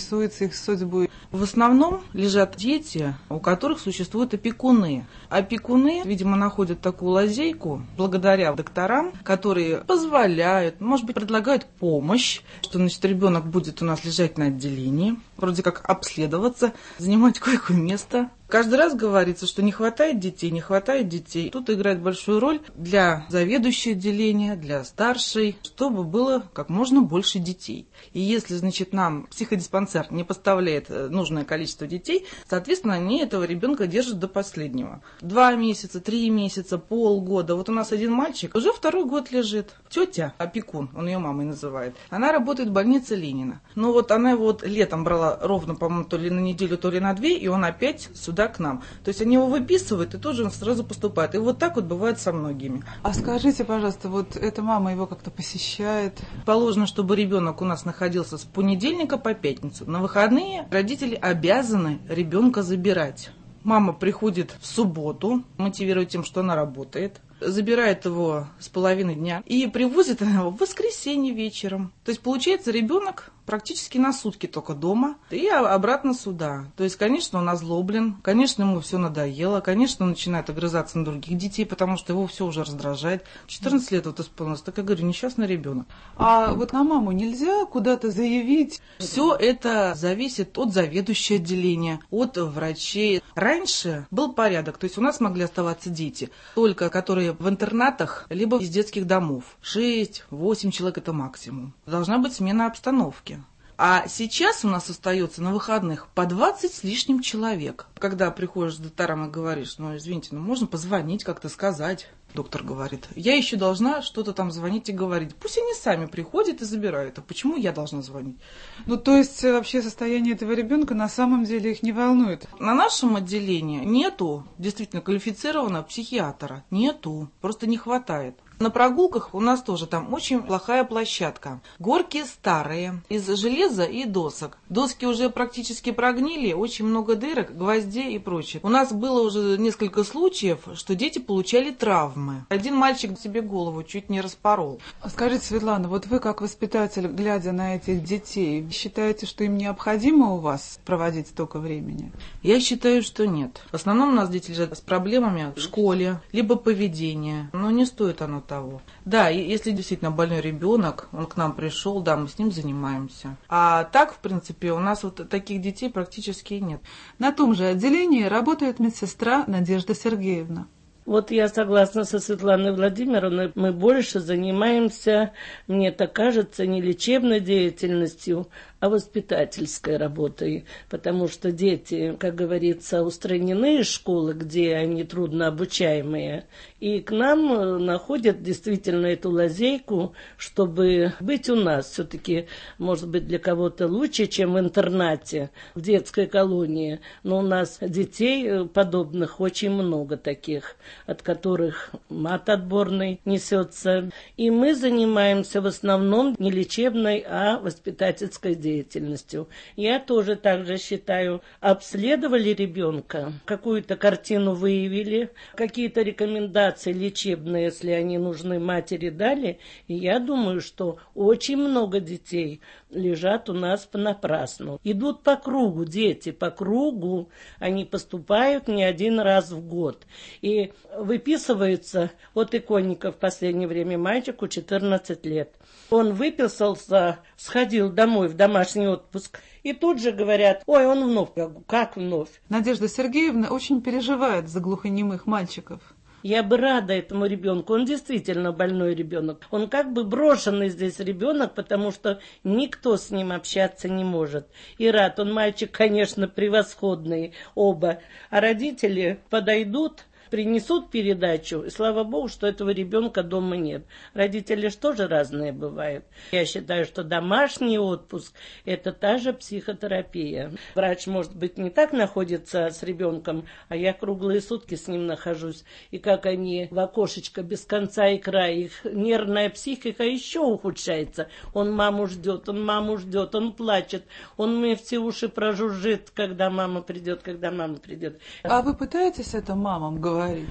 интересуется их судьбой? В основном лежат дети, у которых существуют опекуны. Опекуны, видимо, находят такую лазейку благодаря докторам, которые позволяют, может быть, предлагают помощь, что, значит, ребенок будет у нас лежать на отделении, вроде как обследоваться, занимать койку место. Каждый раз говорится, что не хватает детей, не хватает детей. Тут играет большую роль для заведующей отделения, для старшей, чтобы было как можно больше детей. И если, значит, нам психодиспансер не поставляет нужное количество детей, соответственно, они этого ребенка держат до последнего. Два месяца, три месяца, полгода. Вот у нас один мальчик уже второй год лежит. Тетя, опекун, он ее мамой называет, она работает в больнице Ленина. Но вот она его вот летом брала ровно, по-моему, то ли на неделю, то ли на две, и он опять сюда к нам. То есть они его выписывают, и тут же он сразу поступает. И вот так вот бывает со многими. А скажите, пожалуйста, вот эта мама его как-то посещает? Положено, чтобы ребенок у нас находился с понедельника по пятницу. На выходные родители обязаны ребенка забирать. Мама приходит в субботу, мотивирует тем, что она работает, забирает его с половины дня и привозит его в воскресенье вечером. То есть, получается, ребенок практически на сутки только дома и обратно сюда. То есть, конечно, он озлоблен, конечно, ему все надоело, конечно, он начинает огрызаться на других детей, потому что его все уже раздражает. четырнадцать лет вот исполнилось, так я говорю, несчастный ребенок. А вот на маму нельзя куда-то заявить? Все это зависит от заведующего отделения, от врачей. Раньше был порядок, то есть у нас могли оставаться дети, только которые в интернатах, либо из детских домов. шесть-восемь человек это максимум. Должна быть смена обстановки. А сейчас у нас остается на выходных по двадцать с лишним человек. Когда приходишь к докторам и говоришь, ну, извините, ну, можно позвонить, как-то сказать. Доктор говорит, я еще должна что-то там звонить и говорить. Пусть они сами приходят и забирают. А почему я должна звонить? Ну, то есть вообще состояние этого ребенка на самом деле их не волнует? На нашем отделении нету действительно квалифицированного психиатра. Нету. Просто не хватает. На прогулках у нас тоже там очень плохая площадка. Горки старые, из железа и досок. Доски уже практически прогнили, очень много дырок, гвоздей и прочее. У нас было уже несколько случаев, что дети получали травмы. Один мальчик себе голову чуть не распорол. Скажите, Светлана, вот вы как воспитатель, глядя на этих детей, считаете, что им необходимо у вас проводить столько времени? Я считаю, что нет. В основном у нас дети лежат с проблемами в школе, либо поведение. Но не стоит оно того. Да, и если действительно больной ребенок, он к нам пришел, да, мы с ним занимаемся. А так, в принципе, у нас вот таких детей практически нет. На том же отделении работает медсестра Надежда Сергеевна. Вот я согласна со Светланой Владимировной, мы больше занимаемся, мне так кажется, не лечебной деятельностью, а воспитательской работой, потому что дети, как говорится, устранены из школы, где они трудно обучаемые, и к нам находят действительно эту лазейку, чтобы быть у нас. Все-таки, может быть, для кого-то лучше, чем в интернате, в детской колонии, но у нас детей подобных очень много таких, от которых мат отборный несется. И мы занимаемся в основном не лечебной, а воспитательской деятельностью. деятельностью. Я тоже так же считаю, обследовали ребенка, какую-то картину выявили, какие-то рекомендации лечебные, если они нужны, матери дали, и я думаю, что очень много детей лежат у нас понапрасну. Идут по кругу, дети по кругу, они поступают не один раз в год. И выписываются, вот иконника в последнее время мальчику четырнадцать лет. Он выписался, сходил домой в домашний отпуск, и тут же говорят, ой, он вновь. Я говорю, как вновь? Надежда Сергеевна очень переживает за глухонемых мальчиков. Я бы рада этому ребенку. Он действительно больной ребенок. Он как бы брошенный здесь ребенок, потому что никто с ним общаться не может. И рад. Он мальчик, конечно, превосходный оба. А родители подойдут, принесут передачу, и слава богу, что этого ребенка дома нет. Родители же тоже разные бывают. Я считаю, что домашний отпуск – это та же психотерапия. Врач, может быть, не так находится с ребенком, а я круглые сутки с ним нахожусь. И как они в окошечко без конца и края, их нервная психика еще ухудшается. Он маму ждет, он маму ждет, он плачет, он мне все уши прожужжит, когда мама придет, когда мама придет. А вы пытаетесь это мамам говорить?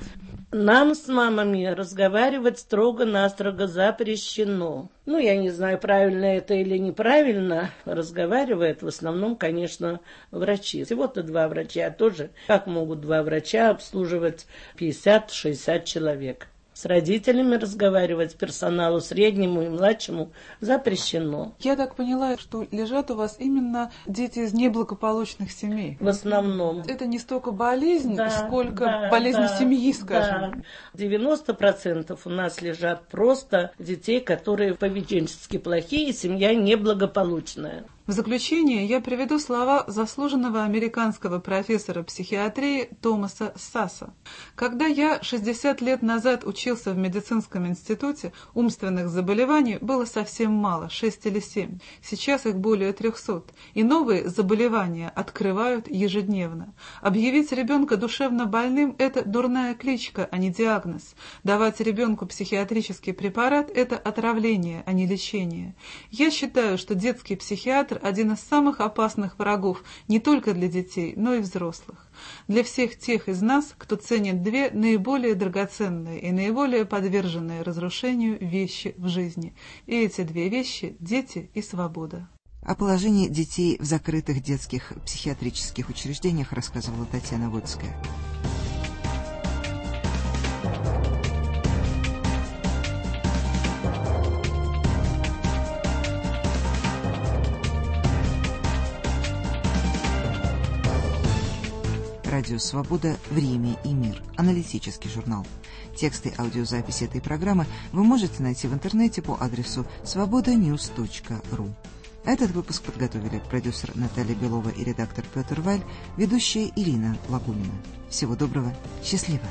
Нам с мамами разговаривать строго-настрого запрещено. Ну, я не знаю, правильно это или неправильно. Разговаривают в основном, конечно, врачи. Всего-то два врача тоже. Как могут два врача обслуживать пятьдесят-шестьдесят человек? С родителями разговаривать, персоналу среднему и младшему запрещено. Я так поняла, что лежат у вас именно дети из неблагополучных семей. В основном. Это не столько болезнь, да, сколько да, болезнь да, семьи, скажем. Да. девяносто процентов у нас лежат просто детей, которые поведенчески плохие, семья неблагополучная. В заключение я приведу слова заслуженного американского профессора психиатрии Томаса Сасса. Когда я шестьдесят лет назад учился в медицинском институте, умственных заболеваний было совсем мало, шесть или семь. Сейчас их более трехсот. И новые заболевания открывают ежедневно. Объявить ребенка душевно больным – это дурная кличка, а не диагноз. Давать ребенку психиатрический препарат – это отравление, а не лечение. Я считаю, что детский психиатр – один из самых опасных врагов не только для детей, но и взрослых. Для всех тех из нас, кто ценит две наиболее драгоценные и наиболее подверженные разрушению вещи в жизни. И эти две вещи – дети и свобода. О положении детей в закрытых детских психиатрических учреждениях рассказывала Татьяна Водская. Радио «Свобода. Время и мир». Аналитический журнал. Тексты и аудиозаписи этой программы вы можете найти в интернете по адресу свобода ньюс точка ру. Этот выпуск подготовили продюсер Наталья Белова и редактор Петр Валь, ведущая Ирина Лагунина. Всего доброго. Счастливо.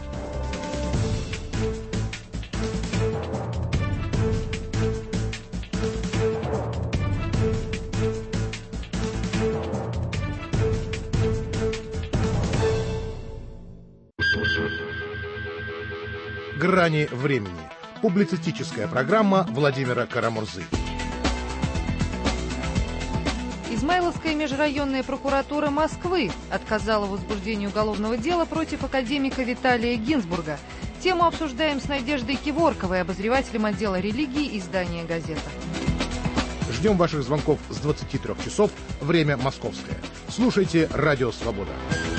«Грани времени». Публицистическая программа Владимира Карамурзы. Измайловская межрайонная прокуратура Москвы отказала в возбуждении уголовного дела против академика Виталия Гинзбурга. Тему обсуждаем с Надеждой Киворковой, обозревателем отдела религии издания «Газета». Ждем ваших звонков с двадцати трёх часов, время московское. Слушайте «Радио Свобода».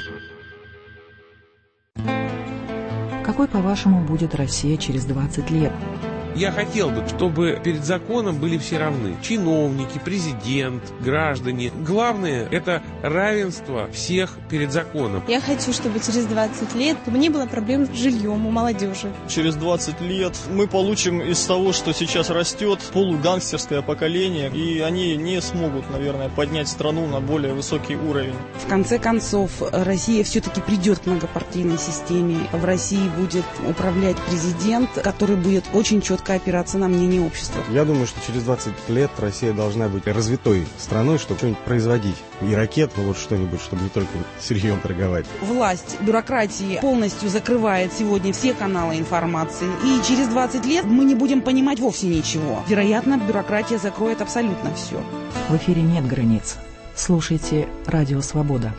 Какой, по-вашему, будет Россия через двадцать лет? Я хотел бы, чтобы перед законом были все равны. Чиновники, президент, граждане. Главное – это равенство всех перед законом. Я хочу, чтобы через двадцать лет не было проблем с жильем у молодежи. Через двадцать лет мы получим из того, что сейчас растет, полугангстерское поколение, и они не смогут, наверное, поднять страну на более высокий уровень. В конце концов, Россия все-таки придет к многопартийной системе. В России будет управлять президент, который будет очень четко опираться на мнение общества. Я думаю, что через двадцать лет Россия должна быть развитой страной, чтобы что-нибудь производить. И ракет, ну вот что-нибудь, чтобы не только сырьем торговать. Власть бюрократии полностью закрывает сегодня все каналы информации. И через двадцать лет мы не будем понимать вовсе ничего. Вероятно, бюрократия закроет абсолютно все. В эфире нет границ. Слушайте «Радио Свобода».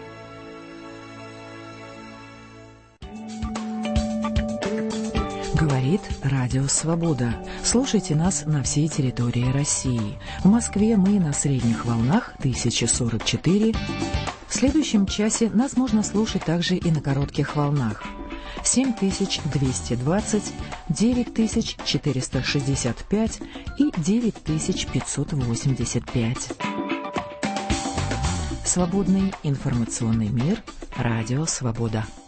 Говорит Радио Свобода. Слушайте нас на всей территории России. В Москве мы на средних волнах тысяча сорок четыре. В следующем часе нас можно слушать также и на коротких волнах. семь тысяч двести двадцать, девять тысяч четыреста шестьдесят пять и девять тысяч пятьсот восемьдесят пять. Свободный информационный мир. Радио Свобода.